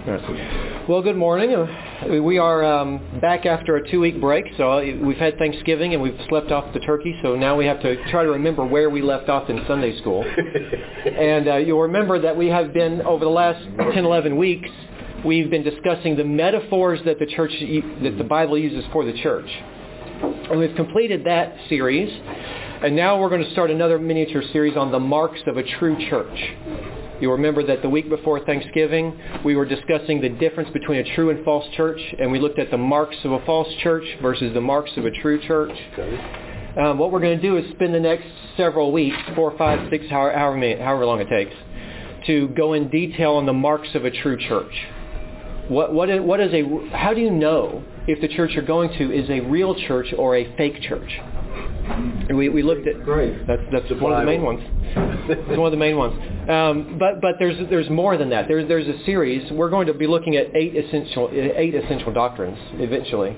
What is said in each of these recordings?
Well, good morning. We are back after a 2-week break. So we've had Thanksgiving and we've slept off the turkey. So now we have to try to remember where we left off in Sunday school. And you'll remember that we have been, over the last 10, 11 weeks, we've been discussing the metaphors that the Bible uses for the church. And we've completed that series. And now we're going to start another miniature series on the marks of a true church. You'll remember that the week before Thanksgiving, we were discussing the difference between a true and false church, and we looked at the marks of a false church versus the marks of a true church. What we're going to do is spend the next several weeks, 4, 5, 6, however long it takes, to go in detail on the marks of a true church. How do you know if the church you're going to is a real church or a fake church? We looked at that's one of the main ones. It's one of the main ones. But there's more than that. There's a series. We're going to be looking at eight essential doctrines eventually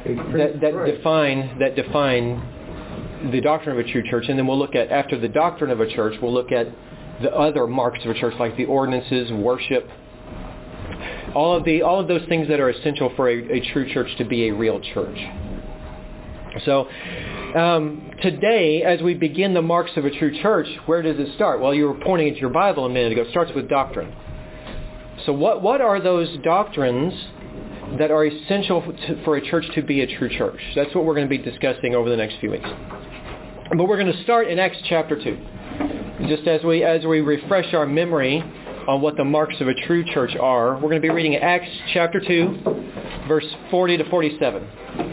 that define the doctrine of a true church, and then we'll look at, after the doctrine of a church, we'll look at the other marks of a church, like the ordinances, worship, all of those things that are essential for a true church to be a real church. So today, as we begin the marks of a true church, where does it start? Well, you were pointing at your Bible a minute ago. It starts with doctrine. So what are those doctrines that are essential for a church to be a true church? That's what we're going to be discussing over the next few weeks. But we're going to start in Acts chapter 2. Just as we refresh our memory on what the marks of a true church are, we're going to be reading Acts chapter 2, verse 40 to 47.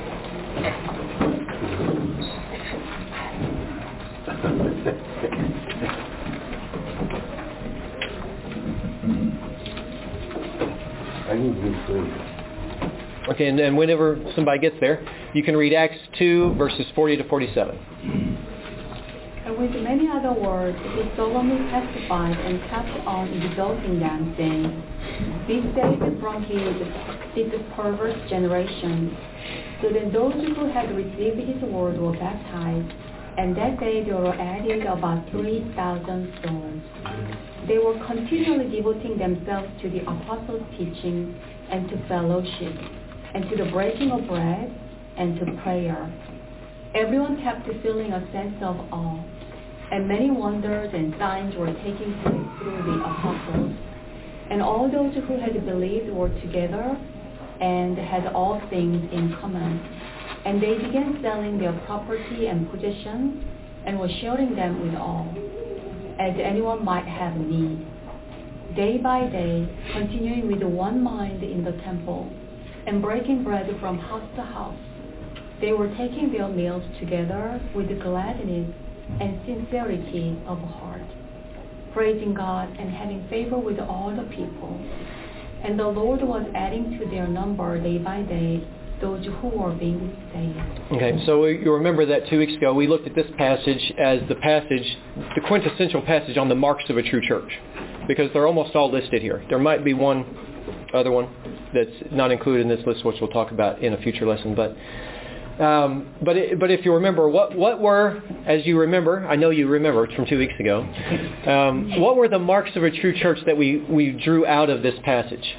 Okay, and whenever somebody gets there, you can read Acts 2, verses 40 to 47. And with many other words, he solemnly testified and kept on exalting them, saying, "Be saved from this perverse generation." So then those who had received his word were baptized, and that day there were added about 3,000 souls. They were continually devoting themselves to the apostles' teaching and to fellowship, and to the breaking of bread, and to prayer. Everyone kept feeling a sense of awe, and many wonders and signs were taking place through the apostles. And all those who had believed were together and had all things in common. And they began selling their property and possessions and were sharing them with all, as anyone might have need. Day by day, continuing with one mind in the temple, and breaking bread from house to house, they were taking their meals together with gladness and sincerity of heart, praising God and having favor with all the people. And the Lord was adding to their number day by day those who were being saved. Okay, so you remember that 2 weeks ago we looked at this passage as the quintessential passage on the marks of a true church, because they're almost all listed here. There might be one other one that's not included in this list, which we'll talk about in a future lesson. But if you remember, what were, as you remember, I know you remember, it's from 2 weeks ago, what were the marks of a true church that we drew out of this passage?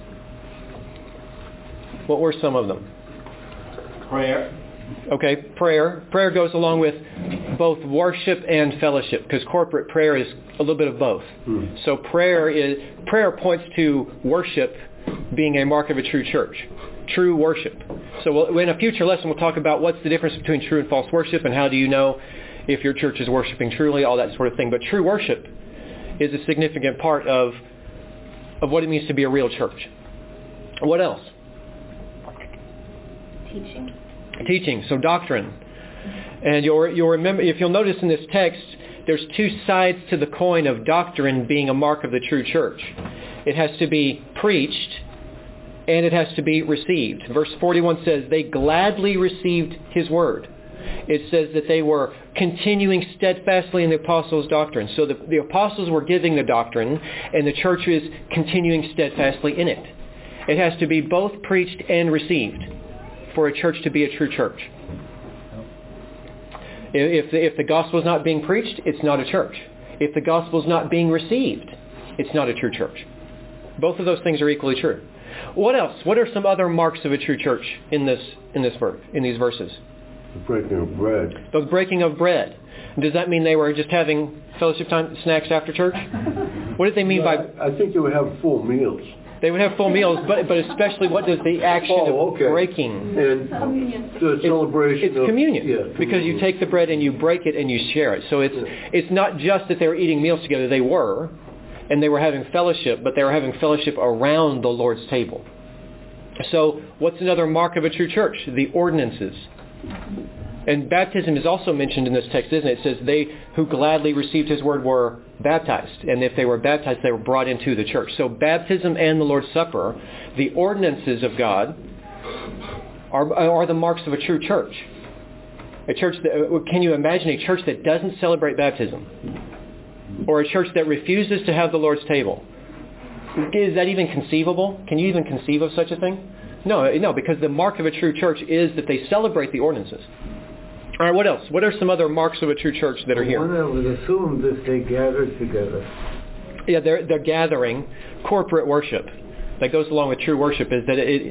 What were some of them? Prayer. Okay, prayer. Prayer goes along with both worship and fellowship, because corporate prayer is a little bit of both. So prayer points to worship being a mark of a true church. True worship. So in a future lesson we'll talk about what's the difference between true and false worship, and how do you know if your church is worshiping truly, all that sort of thing. But true worship is a significant part of what it means to be a real church. What else? Teaching, so doctrine. And you'll remember, if you'll notice in this text, there's two sides to the coin of doctrine being a mark of the true church. It has to be preached, and it has to be received. Verse 41 says, they gladly received his word. It says that they were continuing steadfastly in the apostles' doctrine. So the apostles were giving the doctrine, and the church is continuing steadfastly in it. It has to be both preached and received for a church to be a true church. If the gospel is not being preached, it's not a church. If the gospel is not being received, it's not a true church. Both of those things are equally true. What else? What are some other marks of a true church in these verses? The breaking of bread. The breaking of bread. Does that mean they were just having fellowship time snacks after church? What did they mean by... I think they would have full meals. They would have full meals, but especially what does the action of breaking... And the celebration It's communion. Communion. Because you take the bread and you break it and you share it. So it's not just that they were eating meals together. They were, and they were having fellowship, but they were having fellowship around the Lord's table. So what's another mark of a true church? The ordinances. And baptism is also mentioned in this text, isn't it? It says they who gladly received his word were baptized. And if they were baptized, they were brought into the church. So baptism and the Lord's Supper, the ordinances of God, are the marks of a true church. A church that, can you imagine a church that doesn't celebrate baptism? Or a church that refuses to have the Lord's table? Is that even conceivable? Can you even conceive of such a thing? No, because the mark of a true church is that they celebrate the ordinances. All right, what else? What are some other marks of a true church that are here? One I would assume that they gathered together. Yeah, they're gathering. Corporate worship that goes along with true worship is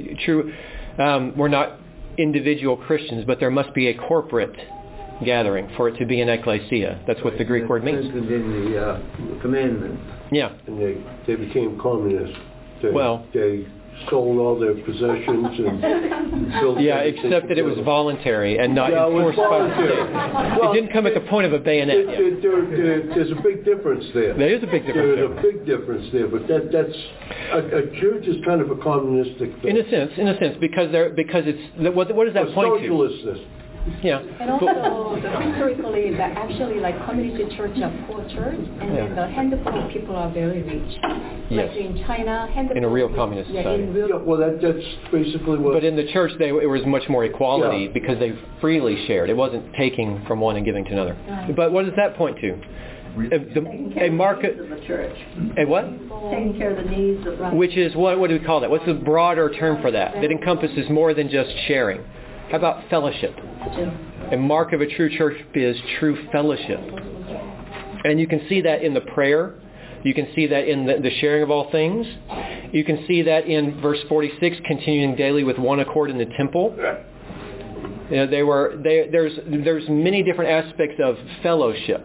that we're not individual Christians, but there must be a corporate gathering for it to be an ecclesia. That's what the Greek word means. In the commandments. Yeah. And they became communists. They sold all their possessions and built... Yeah, except that it was voluntary and not enforced by the state. It didn't come at the point of a bayonet. There's a big difference there. There is a big difference There's a big difference there, but that's... A church is kind of a communistic thing. In a sense, because it's... What does that point to? Socialist. Yeah. And also, historically, that actually, community church are poor church, and then the handful of people are very rich. Yes. Like in China, handful in a real communist society. That's basically what... But in the church, it was much more equality because they freely shared. It wasn't taking from one and giving to another. Right. But what does that point to? A market of the church. A what? Taking care of the needs of... Right. Which is, what do we call that? What's the broader term for that encompasses more than just sharing? How about fellowship? A mark of a true church is true fellowship. And you can see that in the prayer. You can see that in the sharing of all things. You can see that in verse 46, continuing daily with one accord in the temple. You know, there's many different aspects of fellowship.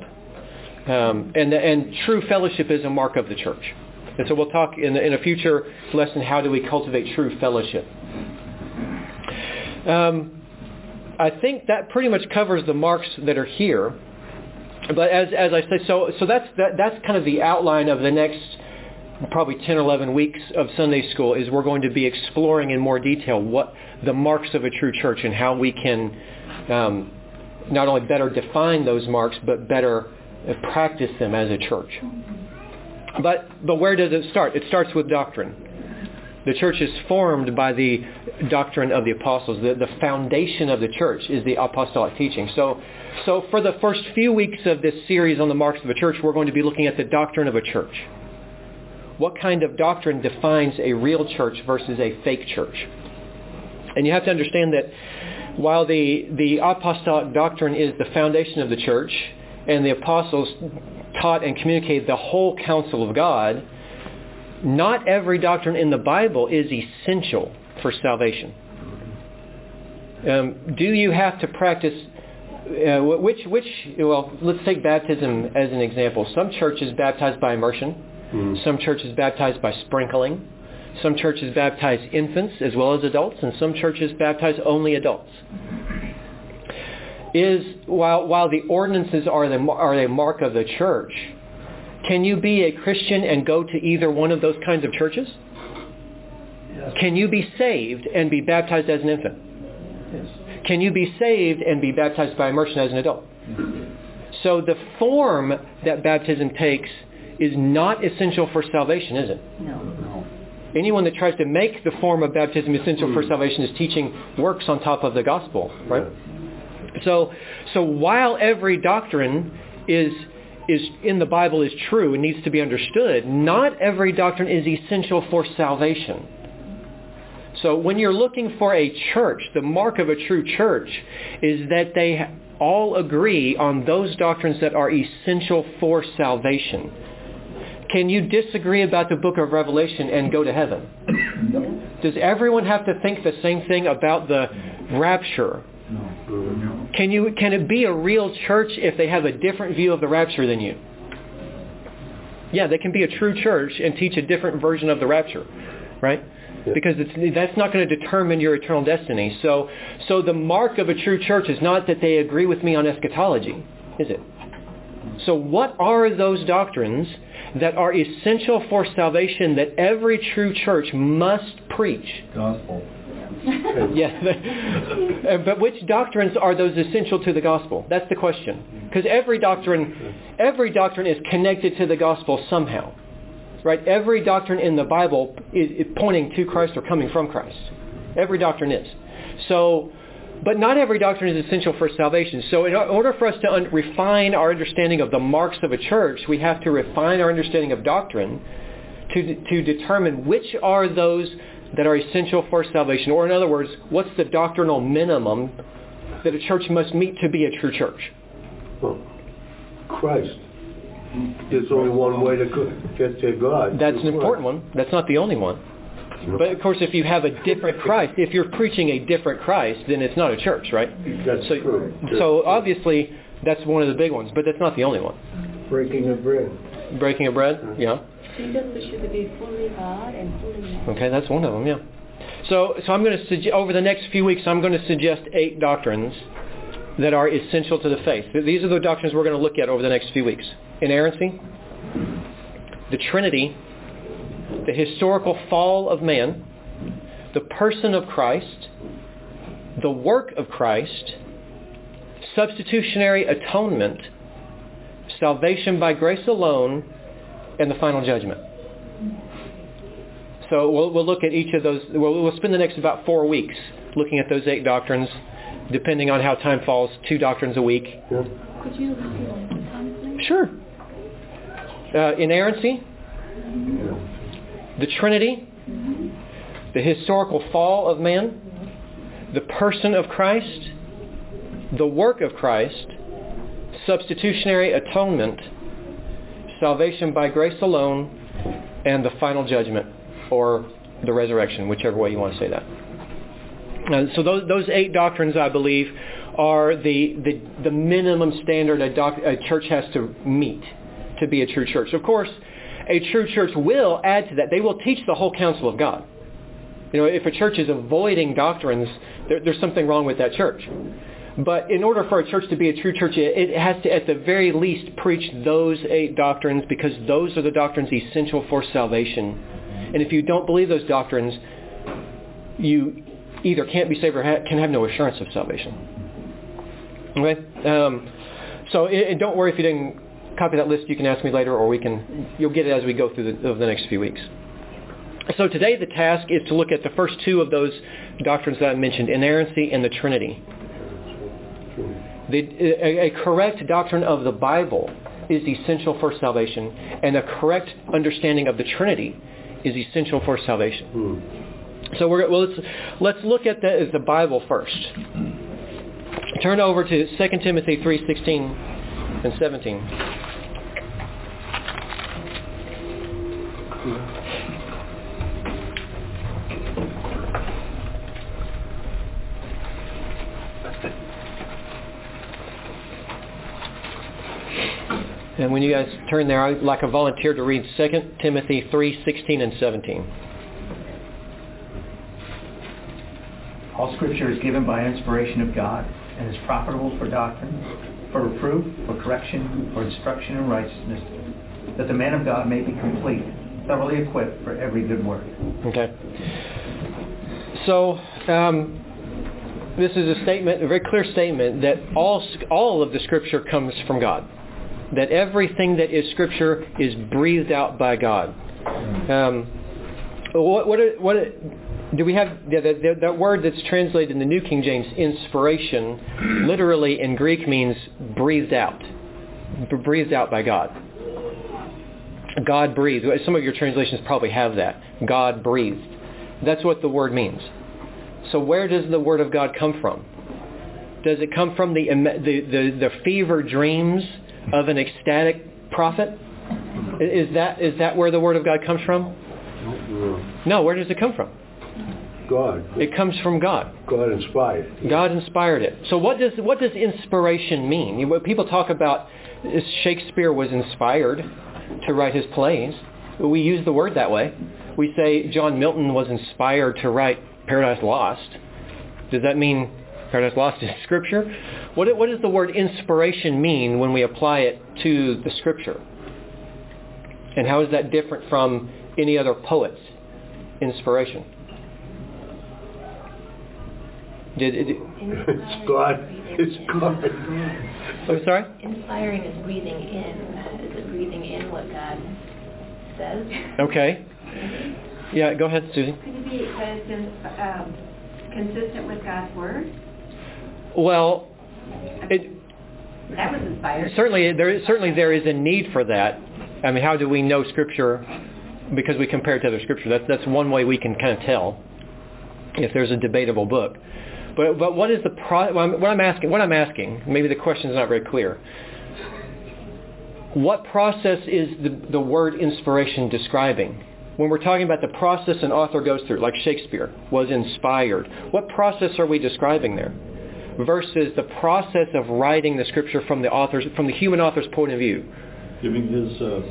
And true fellowship is a mark of the church. And so we'll talk in a future lesson, how do we cultivate true fellowship? I think that pretty much covers the marks that are here. But as I say, so that's kind of the outline of the next probably 10 or 11 weeks of Sunday school, is we're going to be exploring in more detail what the marks of a true church and how we can not only better define those marks, but better practice them as a church. But where does it start? It starts with doctrine. The church is formed by the doctrine of the apostles. The foundation of the church is the apostolic teaching. So for the first few weeks of this series on the marks of a church, we're going to be looking at the doctrine of a church. What kind of doctrine defines a real church versus a fake church? And you have to understand that while the apostolic doctrine is the foundation of the church, and the apostles taught and communicated the whole counsel of God, not every doctrine in the Bible is essential for salvation. Do you have to practice, let's take baptism as an example. Some churches baptize by immersion. Some churches baptize by sprinkling. Some churches baptize infants as well as adults, and some churches baptize only adults. While the ordinances are the mark of the church, can you be a Christian and go to either one of those kinds of churches? Yes. Can you be saved and be baptized as an infant? Yes. Can you be saved and be baptized by immersion as an adult? So the form that baptism takes is not essential for salvation, is it? No. Anyone that tries to make the form of baptism essential for salvation is teaching works on top of the gospel, right? So while every doctrine is in the Bible is true and needs to be understood, not every doctrine is essential for salvation. So when you're looking for a church, the mark of a true church is that they all agree on those doctrines that are essential for salvation. Can you disagree about the book of Revelation and go to heaven? No. Does everyone have to think the same thing about the rapture? No. Can it be a real church if they have a different view of the rapture than you? Yeah, they can be a true church and teach a different version of the rapture, right? Because that's not going to determine your eternal destiny. So the mark of a true church is not that they agree with me on eschatology, is it? So what are those doctrines that are essential for salvation that every true church must preach? Gospel. Yeah, but which doctrines are those essential to the gospel? That's the question. Because every doctrine is connected to the gospel somehow. Right? Every doctrine in the Bible is pointing to Christ or coming from Christ. Every doctrine is. So, but not every doctrine is essential for salvation. So in order for us to refine our understanding of the marks of a church, we have to refine our understanding of doctrine to determine which are those that are essential for salvation. Or in other words, what's the doctrinal minimum that a church must meet to be a true church? Well, Christ. There's only one way to get to God. That's an important one. That's not the only one. But of course, if you have a different Christ, if you're preaching a different Christ, then it's not a church, right? That's true. So obviously, that's one of the big ones, but that's not the only one. Breaking of bread. Breaking of bread, yeah. Jesus should be fully God and fully man. Okay, that's one of them, yeah. So I'm going to over the next few weeks, I'm going to suggest 8 doctrines that are essential to the faith. These are the doctrines we're going to look at over the next few weeks. Inerrancy, the Trinity, the historical fall of man, the person of Christ, the work of Christ, substitutionary atonement, salvation by grace alone, and the final judgment. So we'll look at each of those. We'll spend the next about 4 weeks looking at those 8 doctrines, depending on how time falls, 2 doctrines a week. Yeah. Could you repeat one more time, please? Sure. Inerrancy, the Trinity, the historical fall of man, the person of Christ, the work of Christ, substitutionary atonement, salvation by grace alone, and the final judgment, or the resurrection, whichever way you want to say that. So those 8 doctrines, I believe, are the minimum standard a church has to meet to be a true church. Of course, a true church will add to that. They will teach the whole counsel of God. You know, if a church is avoiding doctrines, there's something wrong with that church. But in order for a church to be a true church, it has to, at the very least, preach those 8 doctrines, because those are the doctrines essential for salvation. And if you don't believe those doctrines, you either can't be saved or can have no assurance of salvation. Okay? So don't worry if you didn't copy that list. You can ask me later, or you'll get it as we go through the next few weeks. So today the task is to look at the first 2 of those doctrines that I mentioned, inerrancy and the Trinity. A correct doctrine of the Bible is essential for salvation, and a correct understanding of the Trinity is essential for salvation. So let's look at the Bible first. Turn over to 2 Timothy 3:16 and 17. And when you guys turn there, I'd like a volunteer to read 2 Timothy 3:16 and 17. All Scripture is given by inspiration of God and is profitable for doctrine, for reproof, for correction, for instruction in righteousness, that the man of God may be complete, thoroughly equipped for every good work. Okay. So this is a statement, a very clear statement, that all of the Scripture comes from God. That everything that is Scripture is breathed out by God. Do we have that word that's translated in the New King James, inspiration, literally in Greek means breathed out by God. God breathed. Some of your translations probably have that. God breathed. That's what the word means. So where does the Word of God come from? Does it come from the fever dreams of an ecstatic prophet? Is that where the Word of God comes from? No, where does it come from? God. It comes from God. God inspired. God inspired it. So what does inspiration mean? People talk about Shakespeare was inspired to write his plays. We use the word that way. We say John Milton was inspired to write Paradise Lost. Does that mean Paradise Lost is Scripture? What does the word inspiration mean when we apply it to the Scripture? And how is that different from any other poet's inspiration? It's God. It's God. I'm sorry? Inspiring is breathing in. Is it breathing in what God says? Okay. Yeah, go ahead, Susie. Could it be that it's consistent with God's Word? Well, that was inspired. Certainly there is a need for that. I mean, how do we know Scripture? Because we compare it to other Scripture. That's one way we can kind of tell if there's a debatable book. But what is what I'm asking, maybe the question is not very clear. What process is the word inspiration describing? When we're talking about the process an author goes through, like Shakespeare was inspired, what process are we describing there? Versus the process of writing the Scripture from the human author's point of view. Giving his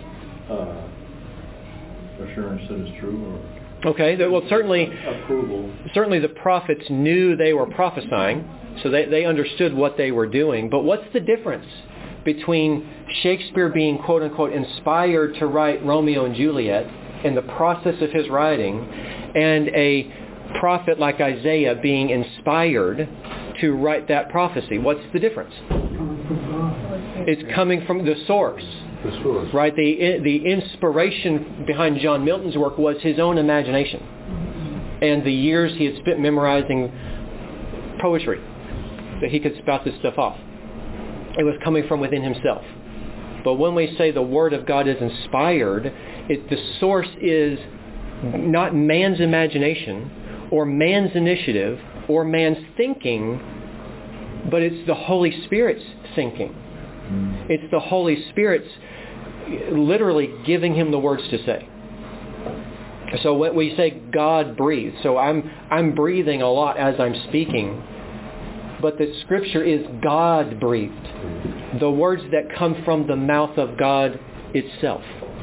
assurance that it's true, or okay, well certainly approval. Certainly the prophets knew they were prophesying, so they understood what they were doing. But what's the difference between Shakespeare being quote unquote inspired to write Romeo and Juliet and the process of his writing, and a prophet like Isaiah being inspired to write that prophecy? What's the difference? It's coming from the source. Right? The inspiration behind John Milton's work was his own imagination and the years he had spent memorizing poetry that he could spout this stuff off. It was coming from within himself. But when we say the Word of God is inspired, the source is not man's imagination or man's initiative or man's thinking, but it's the Holy Spirit's thinking. It's the Holy Spirit's literally giving him the words to say. So when we say God breathed, so I'm breathing a lot as I'm speaking, but the Scripture is God breathed. The words that come from the mouth of God itself.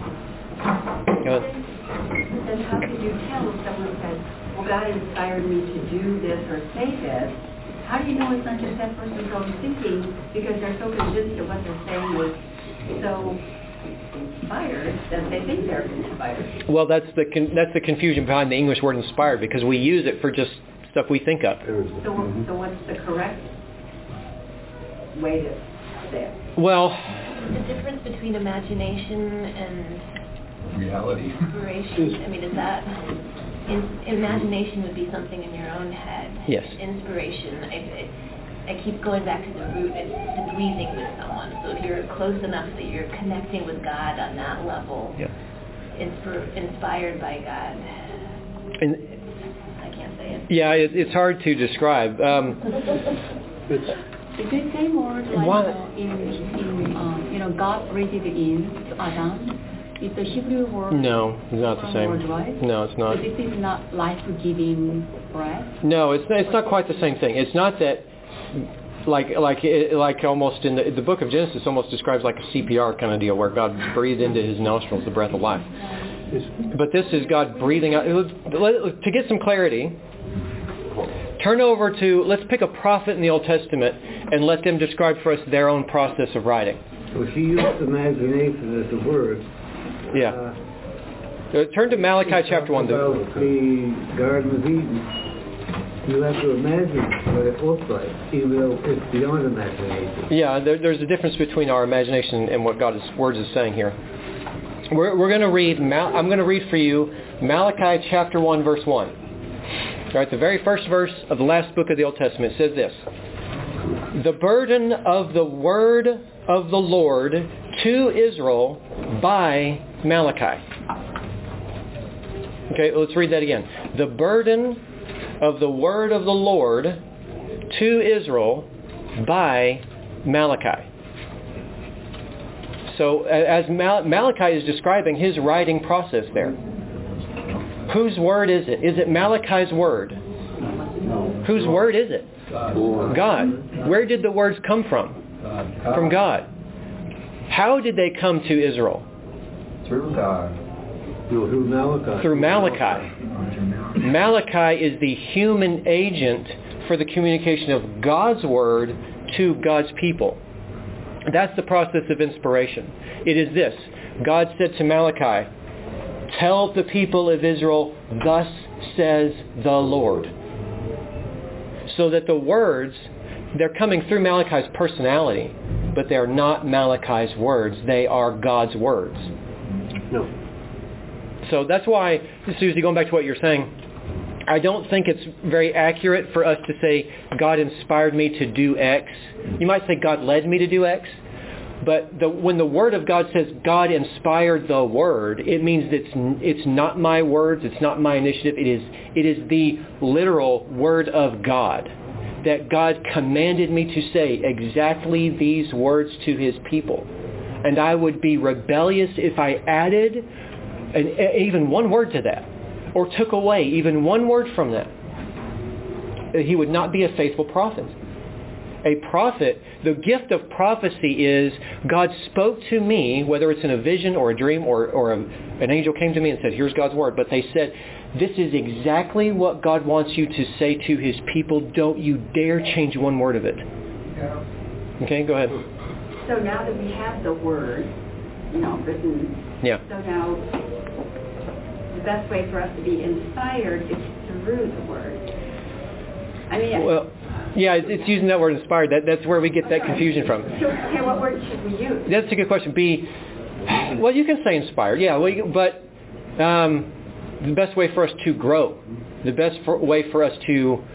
Then how could you tell if someone says, well, God inspired me to do this or say this? How do you know it's not just that person's own thinking because they're so convinced that what they're saying is so inspired that they think they're inspired? Well, that's the confusion behind the English word inspired, because we use it for just stuff we think of. So what's the correct way to say it? Well, the difference between imagination and reality. Inspiration. I mean, is that imagination would be something in your own head. Yes. Inspiration. I keep going back to the root. It's the breathing with someone. So if you're close enough that you're connecting with God on that level, yeah. Inspired by God. And I can't say it. Yeah, it's hard to describe. Is the same word like in God breathed in Adam? Is the Hebrew word? No, it's not the same. Word, right? No, it's not. So this is not life-giving breath? No, it's not quite the same thing. It's not that like almost in the book of Genesis almost describes like a CPR kind of deal where God breathed into his nostrils the breath of life. But this is God breathing out. To get some clarity, turn over to, let's pick a prophet in the Old Testament and let them describe for us their own process of writing. Well, she used imagination as a word. Yeah. Turn to Malachi chapter 1. About the Garden of Eden. You have to imagine what it looks like, even though it's beyond imagination. Yeah, there's a difference between our imagination and what God's words is saying here. We're going to read, I'm going to read for you Malachi chapter 1, verse 1. All right, the very first verse of the last book of the Old Testament says this. The burden of the word of the Lord to Israel by Malachi. Okay, let's read that again. The burden of the word of the Lord to Israel by Malachi. So as Malachi is describing his writing process there, whose word is it? Is it Malachi's word? Whose word is it? God. Where did the words come from? From God. How did they come to Israel? Through God. Through Malachi. Through Malachi. Malachi is the human agent for the communication of God's word to God's people. That's the process of inspiration. It is this. God said to Malachi, "Tell the people of Israel, thus says the Lord." So that the words, they're coming through Malachi's personality, but they're not Malachi's words. They are God's words. No. So that's why, Susie, going back to what you're saying, I don't think it's very accurate for us to say God inspired me to do X. You might say God led me to do X. But when the Word of God says God inspired the Word, it means that it's not my words, it's not my initiative. It is the literal Word of God. That God commanded me to say exactly these words to His people. And I would be rebellious if I added even one word to that, or took away even one word from that. He would not be a faithful prophet. A prophet, the gift of prophecy is God spoke to me, whether it's in a vision or a dream or an angel came to me and said, here's God's word. But they said, this is exactly what God wants you to say to His people. Don't you dare change one word of it. Yeah. Okay, go ahead. So now that we have the word, written, yeah. So now the best way for us to be inspired is through the word. I mean, well, yeah, it's using that word inspired. That's where we get that confusion from. So, okay, what word should we use? That's a good question. Well, you can say inspired, yeah, but the best way for us to grow, the best way for us to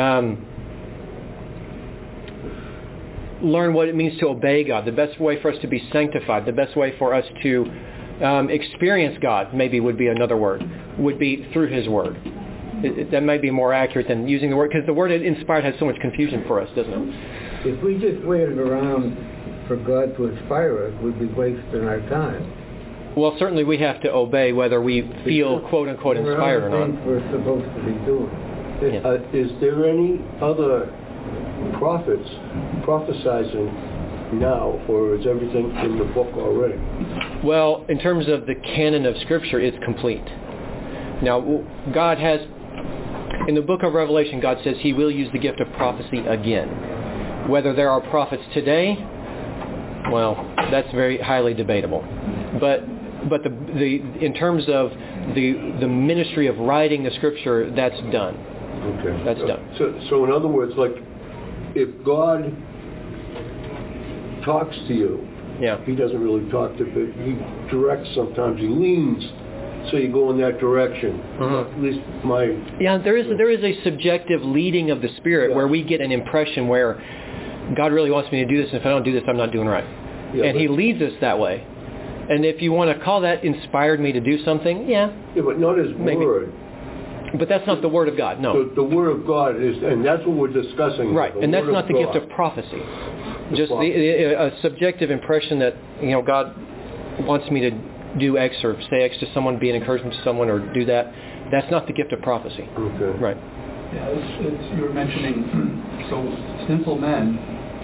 learn what it means to obey God, the best way for us to be sanctified, the best way for us to experience God, maybe would be another word, would be through His Word. That may be more accurate than using the word, because the word inspired has so much confusion for us, doesn't it? If we just waited around for God to inspire us, we'd be wasting our time. Well, certainly we have to obey whether we feel quote-unquote inspired or not. Things we're supposed to be doing. Is there any other prophets prophesizing now, or is everything in the book already? Well, in terms of the canon of Scripture, it's complete. Now, God has, in the book of Revelation, God says He will use the gift of prophecy again. Whether there are prophets today, well, that's very highly debatable. But in terms of the ministry of writing the Scripture, that's done. Okay. That's done. So in other words, like, if God talks to you, yeah. He doesn't really talk to you. He directs sometimes. He leans, so you go in that direction. At least my... Yeah, there is a subjective leading of the Spirit where we get an impression where God really wants me to do this, and if I don't do this, I'm not doing right. Yeah, and He leads us that way. And if you want to call that inspired me to do something, yeah. Yeah, but not His word. But that's not the Word of God, no. The Word of God is, and that's what we're discussing. Right, and that's not the gift of prophecy. Just a subjective impression that, God wants me to do X or say X to someone, be an encouragement to someone, or do that. That's not the gift of prophecy. Okay. Right. Yeah, you were mentioning, so sinful men,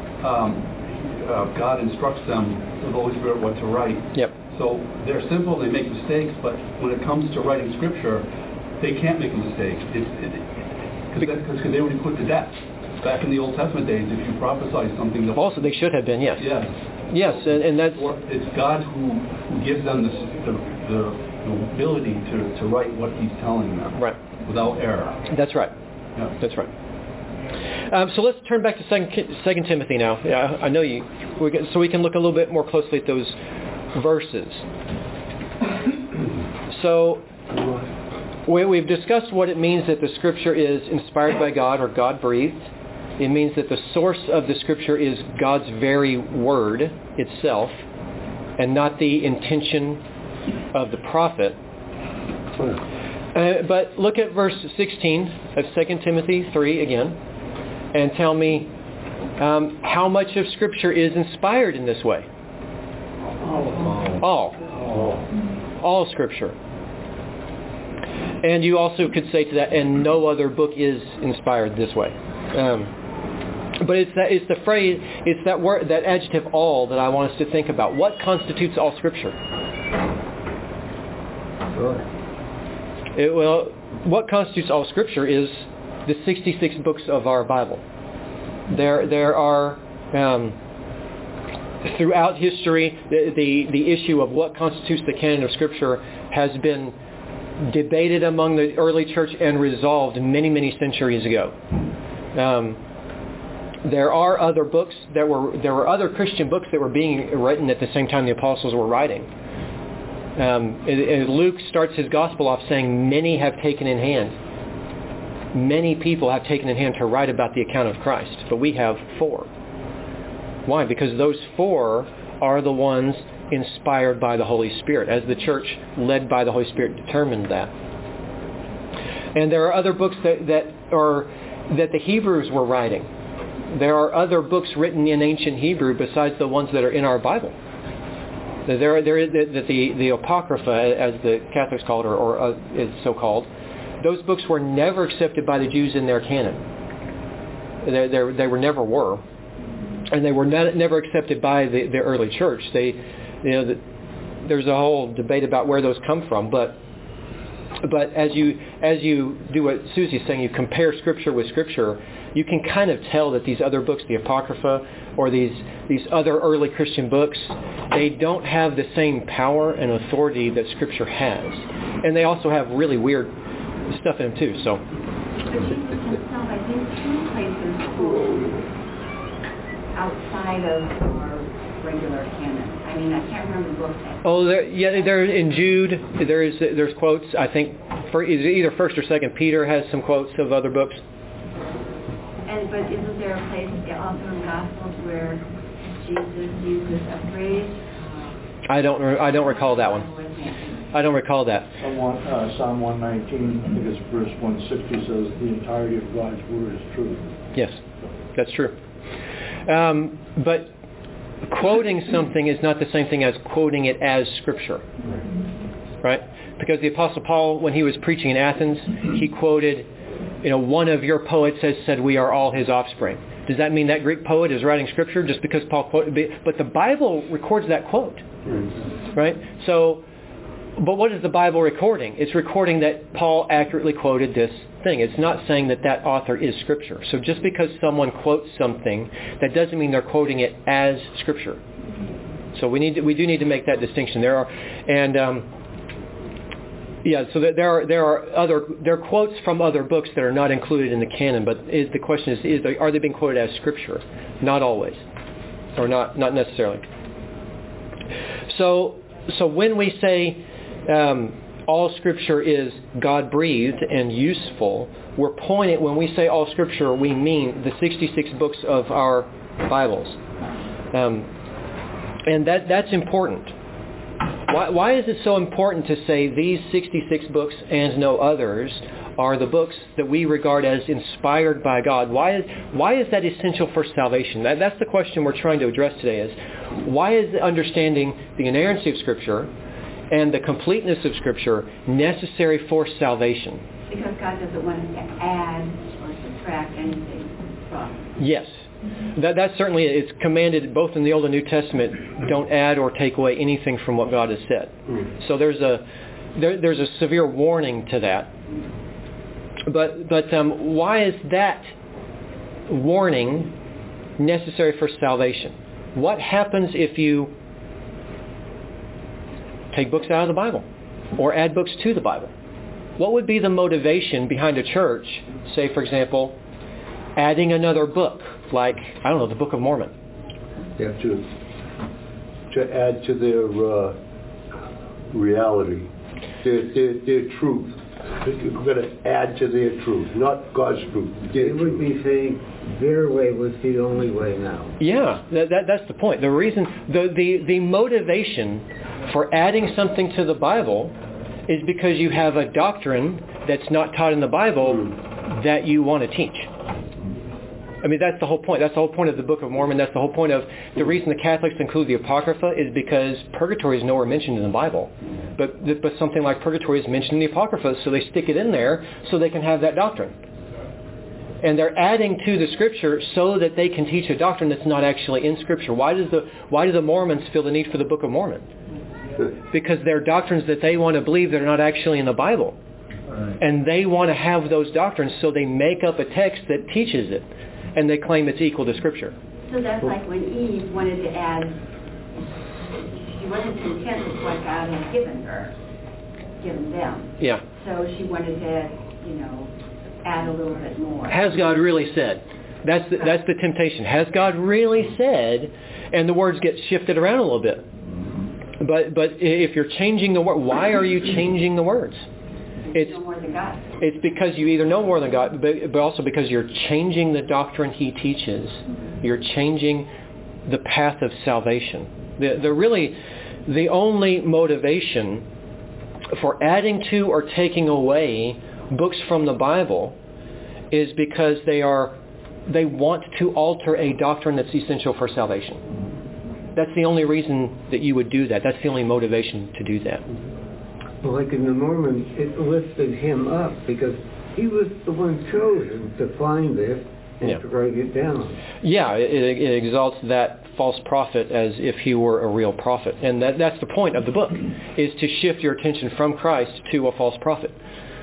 God instructs them through the Holy Spirit what to write. Yep. So they're simple, they make mistakes, but when it comes to writing Scripture, they can't make a mistake. Because they would be put to death. Back in the Old Testament days, if you prophesy something... Also, they should have been, yes. Yes. Yes, and that's... It's God who gives them the ability to write what He's telling them. Right. Without error. That's right. Yeah. That's right. So let's turn back to 2 Timothy now. Yeah, I know you... So we can look a little bit more closely at those verses. So... We've discussed what it means that the Scripture is inspired by God or God-breathed. It means that the source of the Scripture is God's very Word itself and not the intention of the prophet. But look at verse 16 of 2 Timothy 3 again and tell me how much of Scripture is inspired in this way. All Scripture. And you also could say to that, and no other book is inspired this way. But it's the phrase, it's that word, that adjective all, that I want us to think about. What constitutes all Scripture? What constitutes all Scripture is the 66 books of our Bible. There are throughout history the issue of what constitutes the canon of Scripture has been debated among the early church and resolved many, many centuries ago. There are other books there were other Christian books that were being written at the same time the apostles were writing. Luke starts his gospel off saying, many have taken in hand. Many people have taken in hand to write about the account of Christ, but we have 4. Why? Because those 4 are the ones inspired by the Holy Spirit, as the church led by the Holy Spirit determined that. And there are other books that the Hebrews were writing. There are other books written in ancient Hebrew besides the ones that are in our Bible. There is the Apocrypha, as the Catholics call it, or is so called. Those books were never accepted by the Jews in their canon. They never were, and they were never accepted by the early church. There's a whole debate about where those come from, but as you do what Susie's saying, you compare Scripture with Scripture, you can kind of tell that these other books, the Apocrypha, or these other early Christian books, they don't have the same power and authority that Scripture has. And they also have really weird stuff in them too. So. But Jesus himself, I think, 2 places outside of our regular canon. I mean, I can't remember the book. There in Jude, there's quotes. I think for either 1st or 2nd Peter has some quotes of other books. But isn't there a place also in the Gospels where Jesus uses a phrase? I don't recall that one. I don't recall that. Psalm 119, I think it's verse 160, says the entirety of God's word is truth. Yes, that's true. But quoting something is not the same thing as quoting it as Scripture. Right? Because the Apostle Paul, when he was preaching in Athens, he quoted, one of your poets has said we are all his offspring. Does that mean that Greek poet is writing Scripture just because Paul quoted? But the Bible records that quote. Right? So, but what is the Bible recording? It's recording that Paul accurately quoted this thing. It's not saying that author is Scripture. So just because someone quotes something, that doesn't mean they're quoting it as Scripture. So we do need to make that distinction. There are quotes from other books that are not included in the canon. But the question is are they being quoted as Scripture? Not always, or not necessarily. So when we say all Scripture is God-breathed and useful, when we say all Scripture, we mean the 66 books of our Bibles. And that's important. Why is it so important to say these 66 books and no others are the books that we regard as inspired by God? Why is that essential for salvation? That's the question we're trying to address today, is why is understanding the inerrancy of Scripture and the completeness of Scripture necessary for salvation? Because God doesn't want us to add or subtract anything from. Yes. That certainly is commanded both in the Old and New Testament. Don't add or take away anything from what God has said. So there's a severe warning to that. But why is that warning necessary for salvation? What happens if you take books out of the Bible or add books to the Bible? What would be the motivation behind a church, say, for example, adding another book, like, the Book of Mormon? Yeah, to add to their reality, their truth. We're going to add to their truth, not God's truth. They would be saying their way was the only way now. Yeah, that's the point. The reason, the motivation for adding something to the Bible is because you have a doctrine that's not taught in the Bible that you want to teach. I mean, that's the whole point. That's the whole point of the Book of Mormon. That's the whole point of the reason the Catholics include the Apocrypha is because purgatory is nowhere mentioned in the Bible. But something like purgatory is mentioned in the Apocrypha, so they stick it in there so they can have that doctrine. And they're adding to the Scripture so that they can teach a doctrine that's not actually in Scripture. Why do the Mormons feel the need for the Book of Mormon? Because they're doctrines that they want to believe that are not actually in the Bible. And they want to have those doctrines, so they make up a text that teaches it. And they claim it's equal to Scripture. So that's like when Eve wanted to add, she wasn't content with what God had given them. Yeah. So she wanted to, add a little bit more. Has God really said? That's the temptation. Has God really said? And the words get shifted around a little bit. But if you're changing the word, why are you changing the words? It's more than God. It's because you either know more than God, but also because you're changing the doctrine He teaches. You're changing the path of salvation. The only motivation for adding to or taking away books from the Bible is because they want to alter a doctrine that's essential for salvation. That's the only reason that you would do that. That's the only motivation to do that. Well, like in the Mormons, it lifted him up because he was the one chosen to find this and to write it down. Yeah, it exalts that false prophet as if he were a real prophet. And that's the point of the book, is to shift your attention from Christ to a false prophet.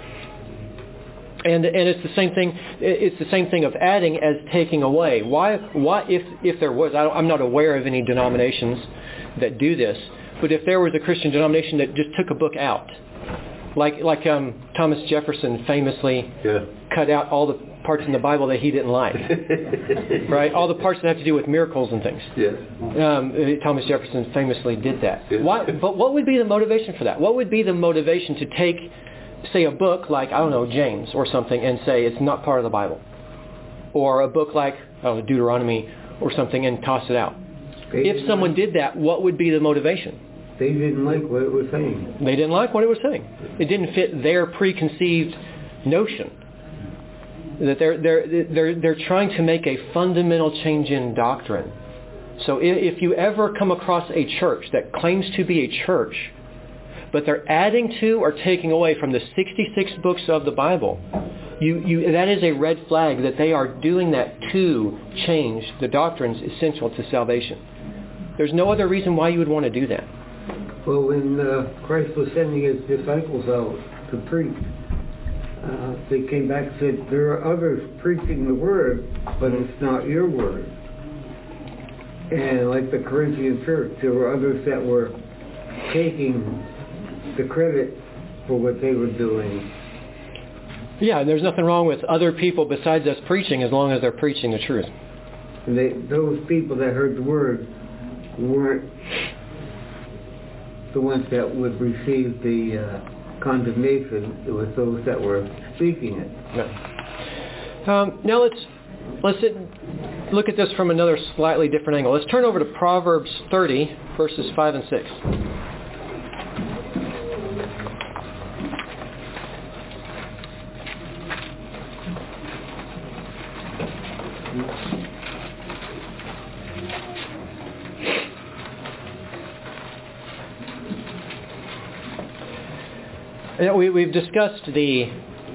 And it's the same thing. It's the same thing of adding as taking away. Why if there was, I'm not aware of any denominations that do this, but if there was a Christian denomination that just took a book out, like Thomas Jefferson famously cut out all the parts in the Bible that he didn't like, right? All the parts that have to do with miracles and things. Thomas Jefferson famously did that. But what would be the motivation for that? What would be the motivation to take, say, a book like, I don't know, James or something, and say it's not part of the Bible? Or a book like Deuteronomy or something, and toss it out? If someone did that, what would be the motivation? They didn't like what it was saying. They didn't like what it was saying. It didn't fit their preconceived notion. That they're trying to make a fundamental change in doctrine. So if you ever come across a church that claims to be a church, but they're adding to or taking away from the 66 books of the Bible, that is a red flag that they are doing that to change the doctrines essential to salvation. There's no other reason why you would want to do that. Well, when Christ was sending his disciples out to preach, they came back and said, there are others preaching the word, but it's not your word. And like the Corinthian church, there were others that were taking the credit for what they were doing. Yeah, and there's nothing wrong with other people besides us preaching as long as they're preaching the truth. And those people that heard the word weren't the ones that would receive the condemnation. It was those that were speaking it. Now let's look at this from another slightly different angle. Let's turn over to Proverbs 30, verses 5 and 6. We've discussed the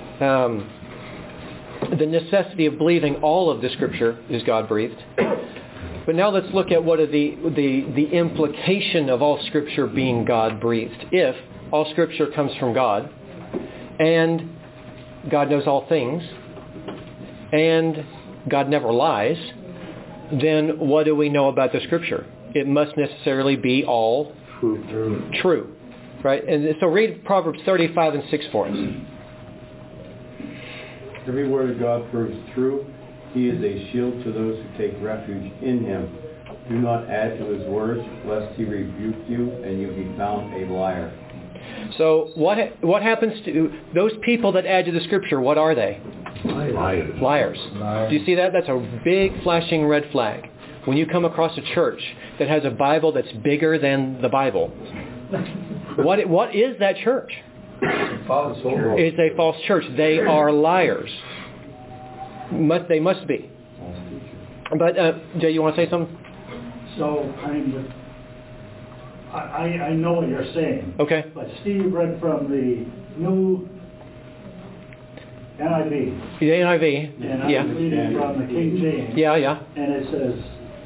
necessity of believing all of the Scripture is God-breathed. But now let's look at what are the implication of all Scripture being God-breathed. If all Scripture comes from God, and God knows all things, and God never lies, then what do we know about the Scripture? It must necessarily be all true. Right? And so read Proverbs 35 and 6 for us. Every word of God proves true. He is a shield to those who take refuge in him. Do not add to his words, lest he rebuke you and you be found a liar. So what happens to those people that add to the Scripture? What are they? Liars. Do you see that? That's a big flashing red flag. When you come across a church that has a Bible that's bigger than the Bible, what is that church? It's a false church. They are liars. They must be. But, Jay, you want to say something? So, I know what you're saying. Okay. But Steve read from the new NIV. The NIV. And yeah. I'm reading from the King James. Yeah, yeah. And it says,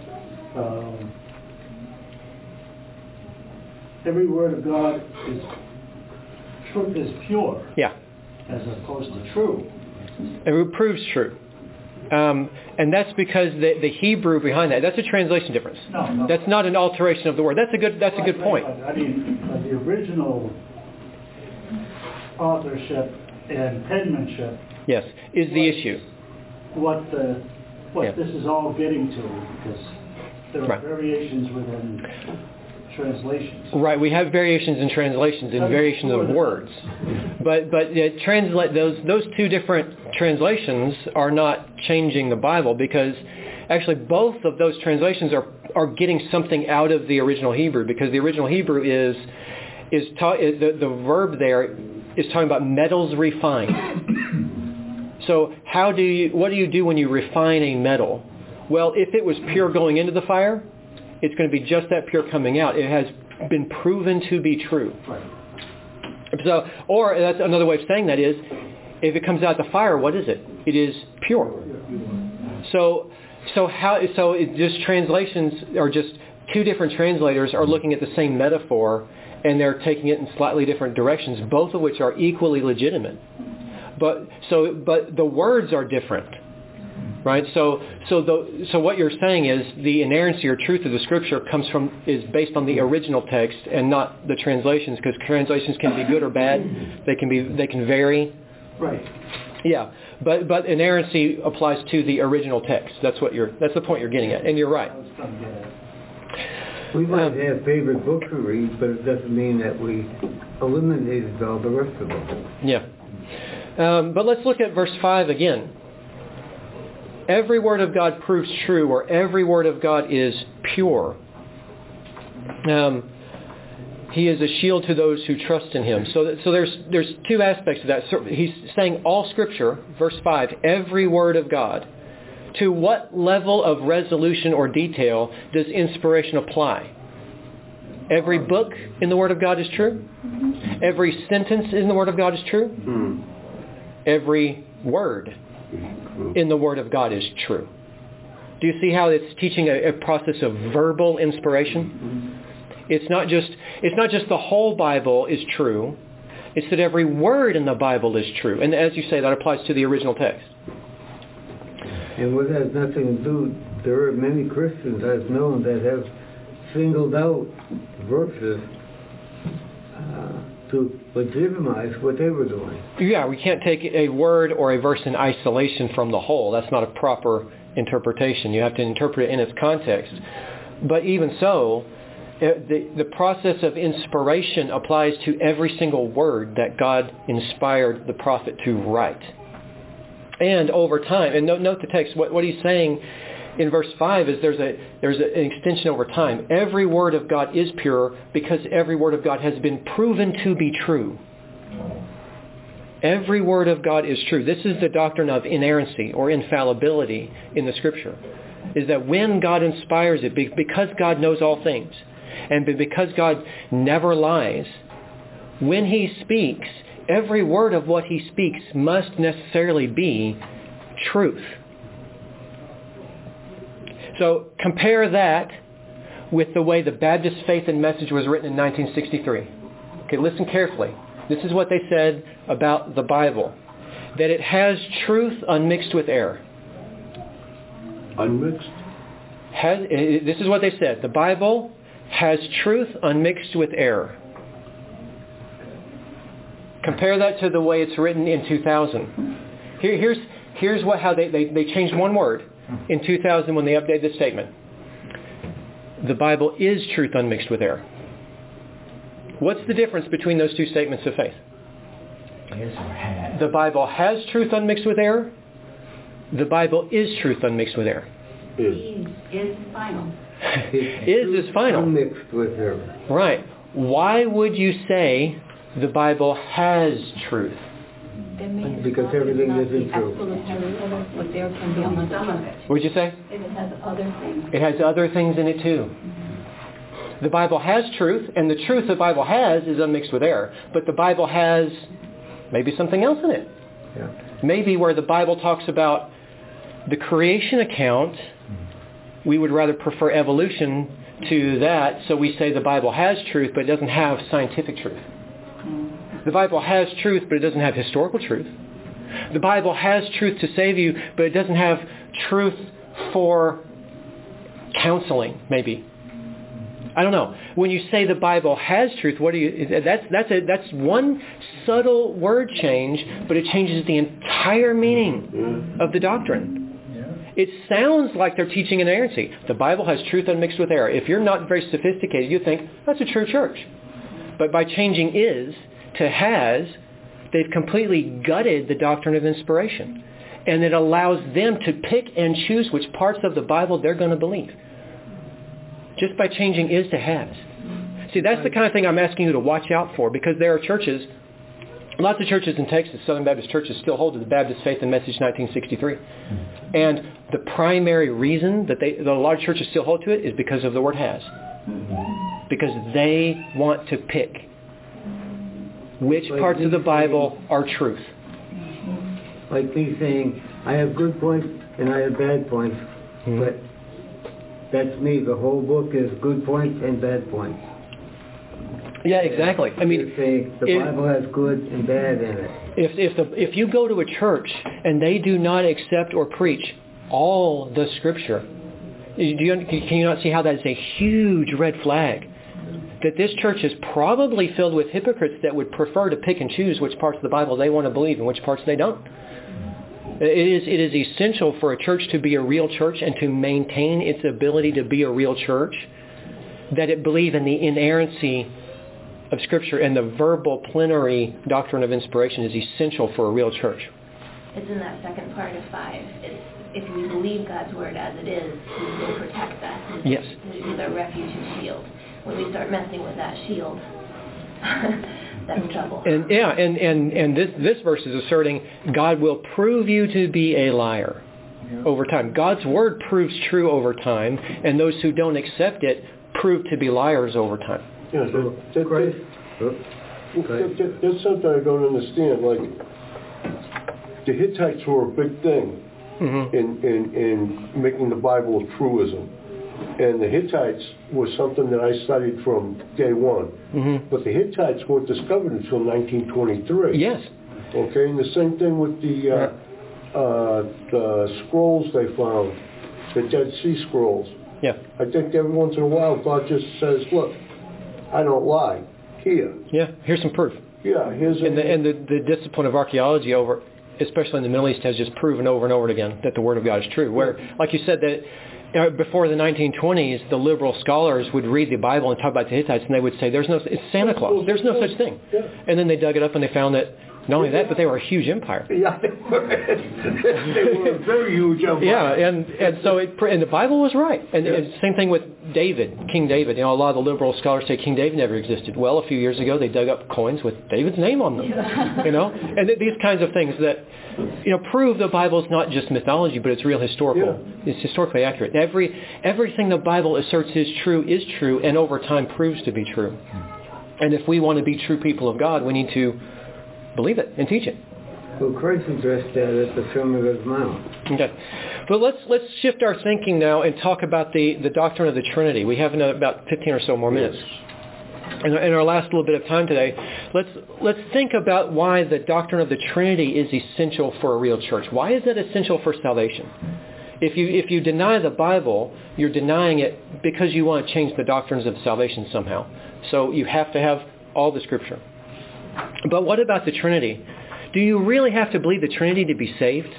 every word of God is, truth is pure. Yeah. As opposed to true. It proves true. And that's because the Hebrew behind that's a translation difference. No. That's not an alteration of the word. That's a good point. I mean, the original authorship and penmanship. Yes, is the issue. What this is all getting to, because there are variations within translations. Right, we have variations in translations and variations of words. But translate those two different translations are not changing the Bible, because actually both of those translations are getting something out of the original Hebrew, because the original Hebrew is the verb there is talking about metals refined. So what do you do when you refine a metal? Well, if it was pure going into the fire, it's going to be just that pure coming out. It has been proven to be true. Right. So, or that's another way of saying that is, if it comes out the fire, what is it? It is pure. So just translations are just two different translators are looking at the same metaphor, and they're taking it in slightly different directions, both of which are equally legitimate. But the words are different. Right, so what you're saying is the inerrancy or truth of the Scripture is based on the original text and not the translations, because translations can be good or bad. They can vary. Right. Yeah, but inerrancy applies to the original text. That's the point you're getting at, and you're right. We might have favorite book to read, but it doesn't mean that we eliminated all the rest of them. Yeah, but let's look at verse 5 again. Every word of God proves true, or every word of God is pure. He is a shield to those who trust in Him. So there's two aspects to that. So he's saying all Scripture, verse 5, every word of God. To what level of resolution or detail does inspiration apply? Every book in the Word of God is true? Every sentence in the Word of God is true? Every word in the Word of God is true. Do you see how it's teaching a process of verbal inspiration? It's not just the whole Bible is true. It's that every word in the Bible is true. And as you say, that applies to the original text. And what has nothing to do, there are many Christians I've known that have singled out verses to legitimize what they were doing. Yeah, we can't take a word or a verse in isolation from the whole. That's not a proper interpretation. You have to interpret it in its context. But even so, the process of inspiration applies to every single word that God inspired the prophet to write. And over time, and note the text, what he's saying in verse 5 is there's an extension over time. Every word of God is pure because every word of God has been proven to be true. Every word of God is true. This is the doctrine of inerrancy or infallibility in the Scripture, is that when God inspires it, because God knows all things, and because God never lies, when He speaks, every word of what He speaks must necessarily be truth. So compare that with the way the Baptist Faith and Message was written in 1963. Okay, listen carefully. This is what they said about the Bible. That it has truth unmixed with error. Unmixed? This is what they said. The Bible has truth unmixed with error. Compare that to the way it's written in 2000. Here's how they changed one word in 2000 when they updated the statement. The Bible is truth unmixed with error. What's the difference between those two statements of faith? The Bible has truth unmixed with error. The Bible is truth unmixed with error. Is final. Is final. Unmixed with error. Right. Why would you say the Bible has truth? That means Because God everything is not isn't the true. absolute truth, but there can be Some another of truth. it. What'd you say? It has other things. It has other things in it too. The Bible has truth, and the truth the Bible has is unmixed with error. But the Bible has maybe something else in it. Yeah. Maybe where the Bible talks about the creation account, we would rather prefer evolution to that, so we say the Bible has truth, but it doesn't have scientific truth. The Bible has truth, but it doesn't have historical truth. The Bible has truth to save you, but it doesn't have truth for counseling, maybe. I don't know. When you say the Bible has truth, what do you? That's one subtle word change, but it changes the entire meaning of the doctrine. It sounds like they're teaching inerrancy. The Bible has truth unmixed with error. If you're not very sophisticated, you think that's a true church. But by changing is to has, they've completely gutted the doctrine of inspiration. And it allows them to pick and choose which parts of the Bible they're going to believe. Just by changing is to has. See, that's the kind of thing I'm asking you to watch out for, because there are churches, lots of churches in Texas, Southern Baptist churches, still hold to the Baptist Faith and Message 1963. And the primary reason that the large churches still hold to it is because of the word has. Because they want to pick which parts of the Bible are truth. Like me saying, I have good points and I have bad points, but that's me. The whole book is good points and bad points. Yeah, exactly. I mean, saying the Bible has good and bad in it. If you go to a church and they do not accept or preach all the Scripture, can you not see how that is a huge red flag? That this church is probably filled with hypocrites that would prefer to pick and choose which parts of the Bible they want to believe and which parts they don't. It is essential for a church to be a real church and to maintain its ability to be a real church, that it believe in the inerrancy of Scripture, and the verbal plenary doctrine of inspiration is essential for a real church. It's in that second part of 5. It's, if we believe God's word as it is, He will protect us. Yes. He's our refuge and shield. When we start messing with that shield, that's trouble. And this verse is asserting God will prove you to be a liar over time. God's word proves true over time, and those who don't accept it prove to be liars over time. Yeah, that's something I don't understand. Like, the Hittites were a big thing in making the Bible a truism. And the Hittites was something that I studied from day one. But the Hittites weren't discovered until 1923. Yes. Okay, and the same thing with the scrolls they found, the Dead Sea Scrolls. Yeah. I think every once in a while God just says, look, I don't lie. Here. Yeah, here's some proof. Yeah, here's the discipline of archaeology especially in the Middle East, has just proven over and over again that the Word of God is true. Where, like you said, that before the 1920s, the liberal scholars would read the Bible and talk about the Hittites, and they would say, it's Santa Claus. There's no such thing. Yeah. And then they dug it up and they found that not only that, but they were a huge empire. Yeah, they were a very huge empire. Yeah, and so and the Bible was right. And same thing with David, King David. A lot of the liberal scholars say King David never existed. Well, a few years ago, they dug up coins with David's name on them. And these kinds of things that prove the Bible is not just mythology, but it's real historical. Yeah. It's historically accurate. Everything the Bible asserts is true, and over time proves to be true. And if we want to be true people of God, we need to believe it and teach it. Well, Christ addressed that at the Sermon on the Mount. Okay. But let's shift our thinking now and talk about the doctrine of the Trinity. We have about 15 or so more minutes. In our last little bit of time today, let's think about why the doctrine of the Trinity is essential for a real church. Why is that essential for salvation? If you deny the Bible, you're denying it because you want to change the doctrines of salvation somehow. So you have to have all the Scripture. But what about the Trinity? Do you really have to believe the Trinity to be saved?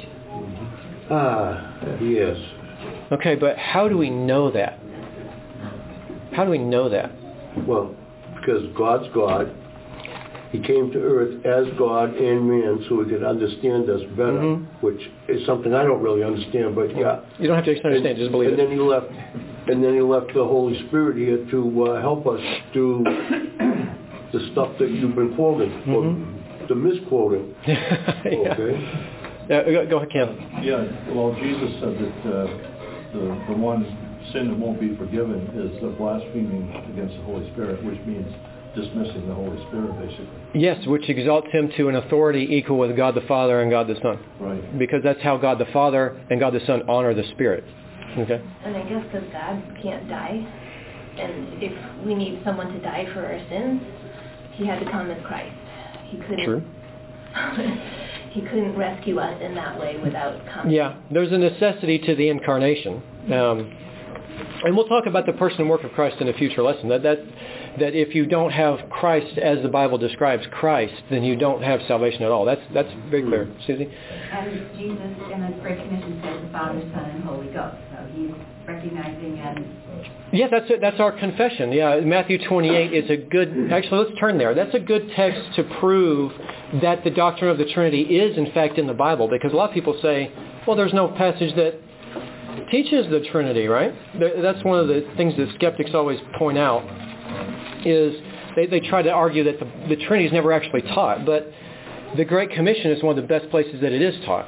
Yes. Okay, but how do we know that? How do we know that? Well, because God's God. He came to earth as God and man so he could understand us better, which is something I don't really understand, but yeah. You don't have to understand, just believe it. And then he left the Holy Spirit here to help us do the stuff that you've been quoting the misquoting. Yeah. Okay. Go ahead, Ken. Yeah, well, Jesus said that the one sin that won't be forgiven is the blaspheming against the Holy Spirit, which means dismissing the Holy Spirit, basically. Yes, which exalts him to an authority equal with God the Father and God the Son. Right. Because that's how God the Father and God the Son honor the Spirit. Okay? And I guess because God can't die, and if we need someone to die for our sins, he had to come as Christ. He couldn't. True. He couldn't rescue us in that way without coming. Yeah, there's a necessity to the incarnation. And we'll talk about the person and work of Christ in a future lesson. That if you don't have Christ as the Bible describes Christ, then you don't have salvation at all. That's very clear. Susie? And Jesus in the Great Commission says the Father, Son, and Holy Ghost. So he's recognizing and... Yeah, that's it. That's our confession. Yeah, Matthew 28 is a good... Actually, let's turn there. That's a good text to prove that the doctrine of the Trinity is, in fact, in the Bible. Because a lot of people say, well, there's no passage that teaches the Trinity, right? That's one of the things that skeptics always point out, is they try to argue that the Trinity is never actually taught. But the Great Commission is one of the best places that it is taught.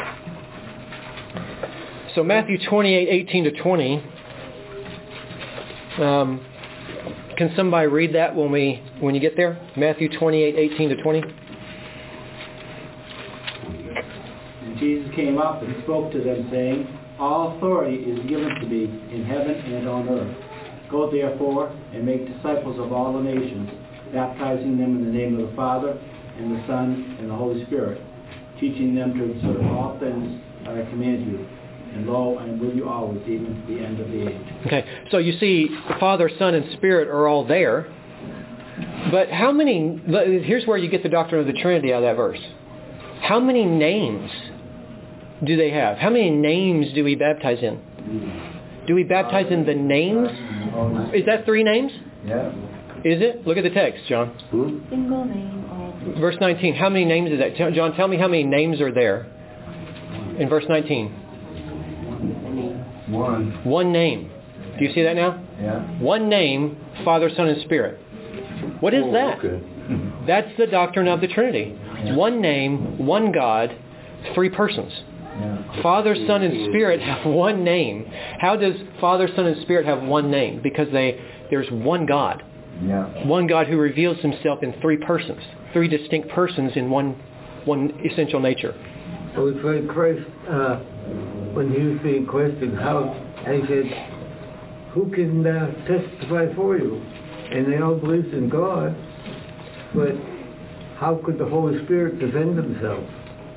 So Matthew 28, 18 to 20... can somebody read that when you get there? Matthew 28, 18 to 20. And Jesus came up and spoke to them, saying, All authority is given to me in heaven and on earth. Go therefore and make disciples of all the nations, baptizing them in the name of the Father and the Son and the Holy Spirit, teaching them to observe all things that I command you. And lo, I am with you always, even to the end of the age. Okay, so you see, the Father, Son, and Spirit are all there. But how many, here's where you get the doctrine of the Trinity out of that verse. How many names do they have? How many names do we baptize in? Do we baptize in the names? Is that 3 names? Yeah. Is it? Look at the text, John. Single name. Verse 19, how many names is that? John, tell me how many names are there in verse 19. One name. Do you see that now? Yeah. One name, Father, Son, and Spirit. What is that? Okay. That's the doctrine of the Trinity. One name, one God, 3 persons. Yeah. Father, Son, and Spirit have one name. How does Father, Son, and Spirit have one name? Because there's one God. Yeah. One God who reveals himself in 3 persons. 3 distinct persons in one essential nature. So it's like Christ, when he was being questioned, and he said, who can testify for you? And they all believed in God, but how could the Holy Spirit defend himself?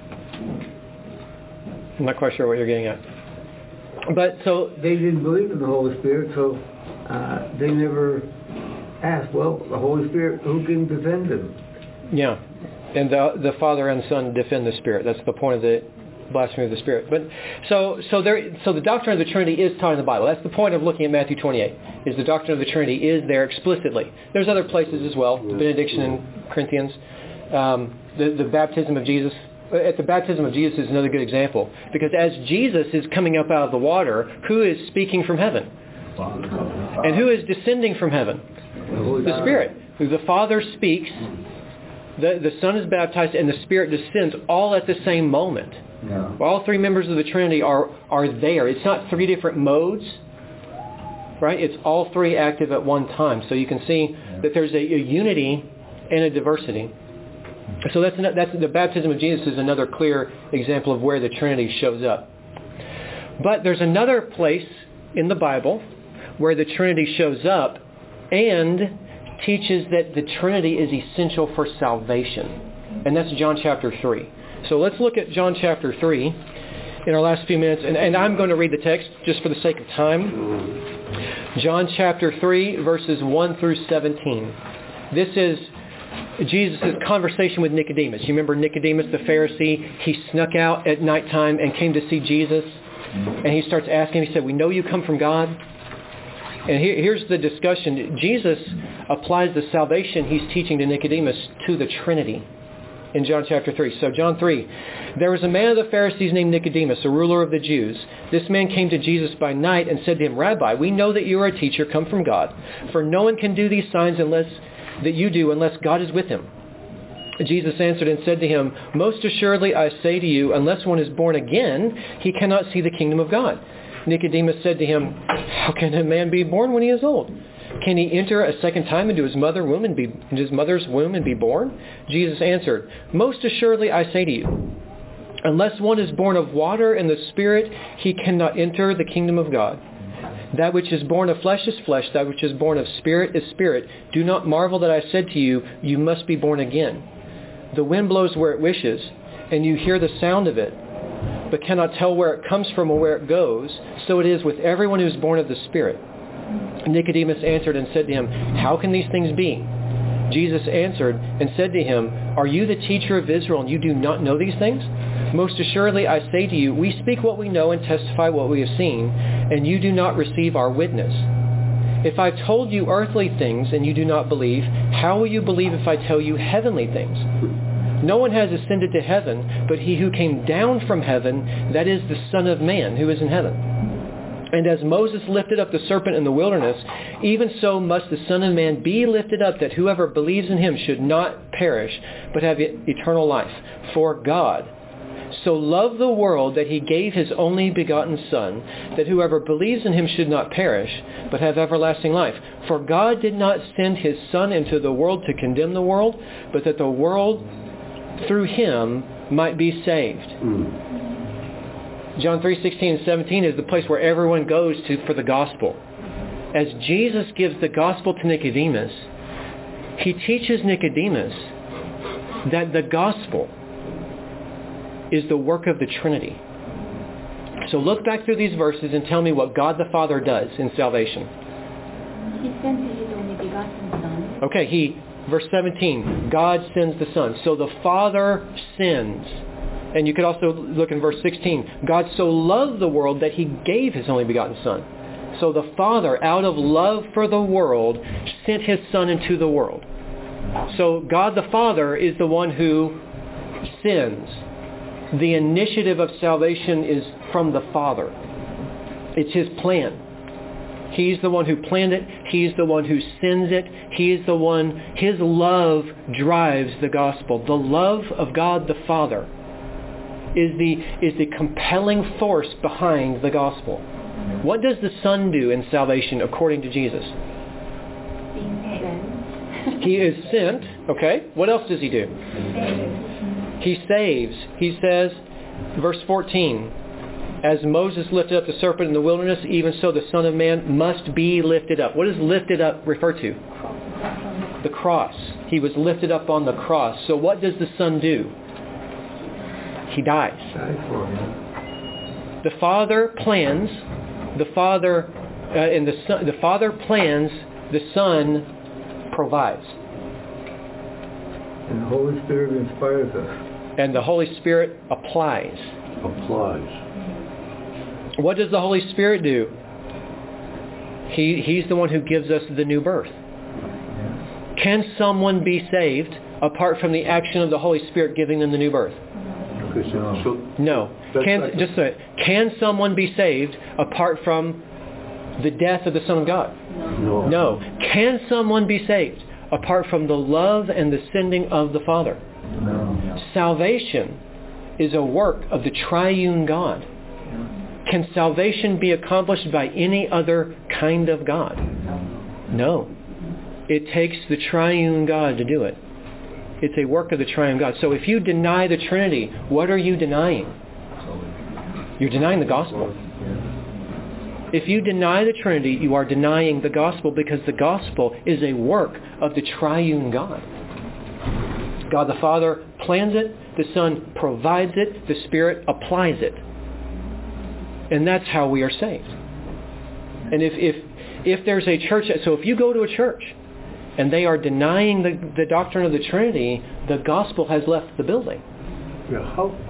I'm not quite sure what you're getting at. But so they didn't believe in the Holy Spirit, so they never asked, well, the Holy Spirit, who can defend him? Yeah. And the Father and Son defend the Spirit. That's the point of the blasphemy of the Spirit. But so the doctrine of the Trinity is taught in the Bible. That's the point of looking at Matthew 28. Is the doctrine of the Trinity is there explicitly. There's other places as well. The benediction in Corinthians, the baptism of Jesus. At the baptism of Jesus is another good example, because as Jesus is coming up out of the water, who is speaking from heaven? And who is descending from heaven? The Spirit. The Father speaks. The Son is baptized and the Spirit descends all at the same moment. Yeah. All 3 members of the Trinity are there. It's not 3 different modes, right? It's all 3 active at one time. So you can see that there's a unity and a diversity. So that's the baptism of Jesus is another clear example of where the Trinity shows up. But there's another place in the Bible where the Trinity shows up and teaches that the Trinity is essential for salvation. And that's John chapter 3. So let's look at John chapter 3 in our last few minutes. And I'm going to read the text just for the sake of time. John chapter 3, verses 1 through 17. This is Jesus' conversation with Nicodemus. You remember Nicodemus the Pharisee? He snuck out at nighttime and came to see Jesus. And he starts asking, he said, we know you come from God. And here's the discussion. Jesus applies the salvation he's teaching to Nicodemus to the Trinity in John chapter 3. So John 3, there was a man of the Pharisees named Nicodemus, a ruler of the Jews. This man came to Jesus by night and said to him, Rabbi, we know that you are a teacher come from God, for no one can do these signs that you do unless God is with him. Jesus answered and said to him, "Most assuredly I say to you, unless one is born again, he cannot see the kingdom of God." Nicodemus said to him, "How can a man be born when he is old? Can he enter a second time into his mother's womb and be born?" Jesus answered, "Most assuredly I say to you, unless one is born of water and the Spirit, he cannot enter the kingdom of God. That which is born of flesh is flesh, that which is born of spirit is spirit. Do not marvel that I said to you, you must be born again. The wind blows where it wishes, and you hear the sound of it, but cannot tell where it comes from or where it goes. So it is with everyone who is born of the Spirit." Nicodemus answered and said to him, "How can these things be?" Jesus answered and said to him, "Are you the teacher of Israel, and you do not know these things? Most assuredly I say to you, we speak what we know and testify what we have seen, and you do not receive our witness. If I've told you earthly things and you do not believe, how will you believe if I tell you heavenly things? No one has ascended to heaven, but he who came down from heaven, that is the Son of Man who is in heaven. And as Moses lifted up the serpent in the wilderness, even so must the Son of Man be lifted up, that whoever believes in him should not perish, but have eternal life. For God so loved the world that he gave his only begotten Son, that whoever believes in him should not perish, but have everlasting life. For God did not send his Son into the world to condemn the world, but that the world through him might be saved." John 3:16 and 17 is the place where everyone goes to for the gospel. As Jesus gives the gospel to Nicodemus, he teaches Nicodemus that the gospel is the work of the Trinity. So look back through these verses and tell me what God the Father does in salvation. He sent his only begotten Son. Okay, verse 17, God sends the Son. So the Father sends. And you could also look in verse 16, God so loved the world that he gave his only begotten Son. So the Father, out of love for the world, sent his Son into the world. So God the Father is the one who sends. The initiative of salvation is from the Father. It's his plan. He's the one who planned it. He's the one who sends it. He is the one, his love drives the gospel. The love of God the Father is the compelling force behind the gospel. What does the Son do in salvation according to Jesus? He is sent. Okay. What else does he do? He saves. He says, verse 14, as Moses lifted up the serpent in the wilderness, even so the Son of Man must be lifted up. What does lifted up refer to? The cross. He was lifted up on the cross. So what does the Son do? He dies. The Father plans. The Father plans. The Son provides. And the Holy Spirit inspires us. And the Holy Spirit applies. What does the Holy Spirit do? He's the one who gives us the new birth. Can someone be saved apart from the action of the Holy Spirit giving them the new birth? No. Can someone be saved apart from the death of the Son of God? No. Can someone be saved apart from the love and the sending of the Father? No. Salvation is a work of the triune God. Can salvation be accomplished by any other kind of God? No. It takes the triune God to do it. It's a work of the triune God. So if you deny the Trinity, what are you denying? You're denying the gospel. If you deny the Trinity, you are denying the gospel, because the gospel is a work of the triune God. God the Father plans it, the Son provides it, the Spirit applies it. And that's how we are saved. And if there's a church, so if you go to a church and they are denying the doctrine of the Trinity, the gospel has left the building. Yeah,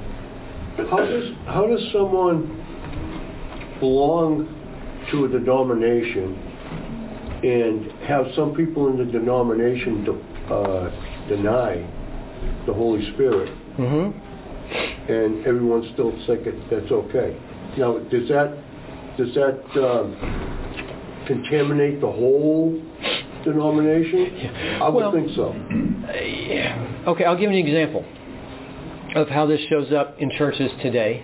how does someone belong to a denomination and have some people in the denomination deny the Holy Spirit, and everyone still think that's okay? Now, does that contaminate the whole denomination? I would think so. Okay, I'll give you an example of how this shows up in churches today.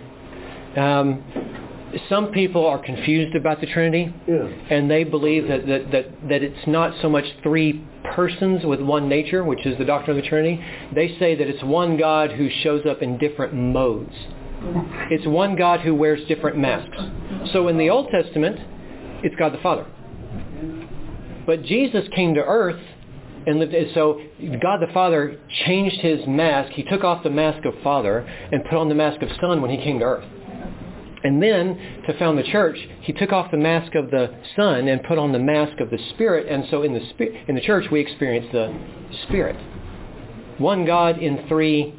Some people are confused about the Trinity, and they believe that it's not so much three persons with one nature, which is the doctrine of the Trinity. They say that it's one God who shows up in different modes. It's one God who wears different masks. So in the Old Testament, it's God the Father. But Jesus came to earth and lived. So God the Father changed his mask. He took off the mask of Father and put on the mask of Son when he came to earth. And then, to found the church, he took off the mask of the Son and put on the mask of the Spirit. And so in the church, we experience the Spirit. One God in three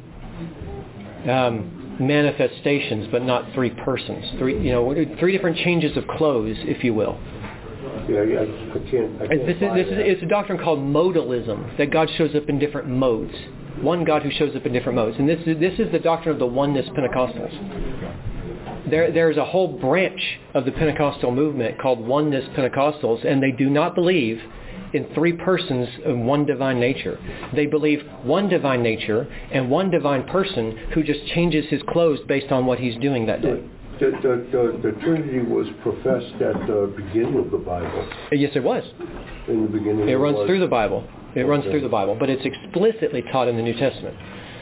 manifestations, but not three persons. Three different changes of clothes, if you will. Yeah, I can't it's a doctrine called modalism, that God shows up in different modes. One God who shows up in different modes. And this is the doctrine of the oneness Pentecostals. There's a whole branch of the Pentecostal movement called Oneness Pentecostals, and they do not believe in three persons of one divine nature. They believe one divine nature and one divine person who just changes his clothes based on what he's doing that day. The Trinity was professed at the beginning of the Bible. Yes, it was. In the beginning. It runs through the Bible. It runs through the Bible, but it's explicitly taught in the New Testament.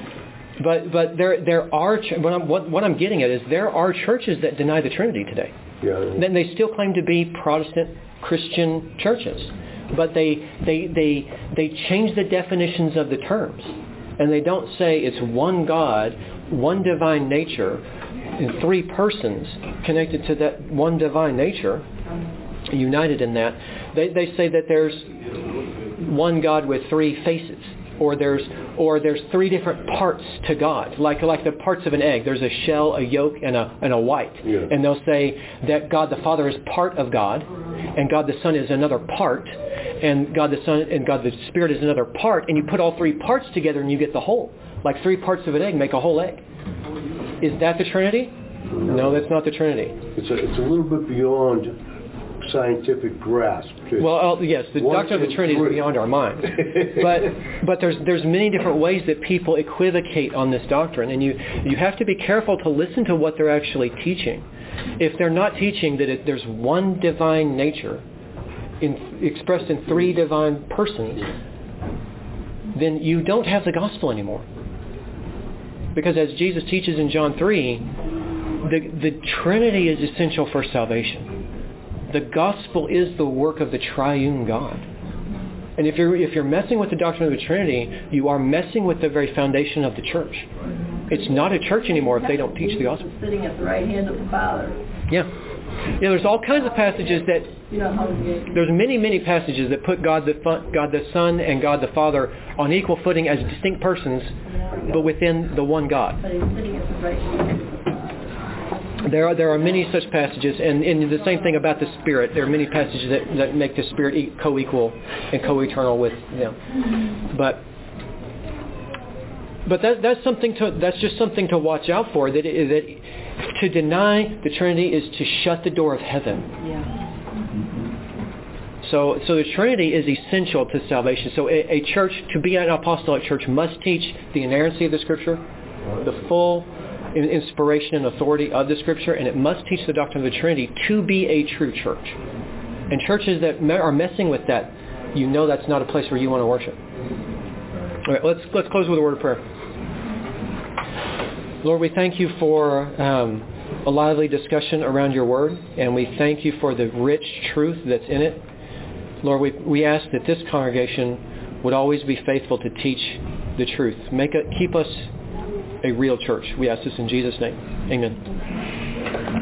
But there are what I'm getting at is there are churches that deny the Trinity today. Yeah. Then they still claim to be Protestant Christian churches, but they change the definitions of the terms, and they don't say it's one God, one divine nature, and three persons connected to that one divine nature, united in that. They say that there's one God with three faces. Or there's three different parts to God, like the parts of an egg. There's a shell, a yolk, and a white. Yeah. And they'll say that God the Father is part of God, and God the Son is another part, and God the Son and God the Spirit is another part, and you put all three parts together and you get the whole. Like three parts of an egg make a whole egg. Is that the Trinity? No, that's not the Trinity. It's a little bit beyond scientific grasp. Well, yes, the doctrine of the Trinity is beyond our minds. But there's many different ways that people equivocate on this doctrine, and you have to be careful to listen to what they're actually teaching. If they're not teaching that there's one divine nature expressed in three divine persons, then you don't have the gospel anymore. Because as Jesus teaches in John 3, the Trinity is essential for salvation. The gospel is the work of the triune God. And if you're messing with the doctrine of the Trinity, you are messing with the very foundation of the church. It's not a church anymore if they don't teach the gospel. Sitting at the right hand of the Father. Yeah. There's all kinds of passages that... There's many passages that put God the Son and God the Father on equal footing as distinct persons, but within the one God. But he's sitting at the right hand. There are many such passages, and the same thing about the Spirit. There are many passages that make the Spirit co-equal and co-eternal with them. But that's just something to watch out for. That to deny the Trinity is to shut the door of heaven. Yeah. So the Trinity is essential to salvation. So a church, to be an apostolic church, must teach the inerrancy of the Scripture, the full inspiration and authority of the Scripture, and it must teach the doctrine of the Trinity to be a true church. And churches that are messing with that, that's not a place where you want to worship. All right, let's close with a word of prayer. Lord, we thank you for a lively discussion around your word, and we thank you for the rich truth that's in it. Lord, we ask that this congregation would always be faithful to teach the truth. Keep us a real church. We ask this in Jesus' name. Amen.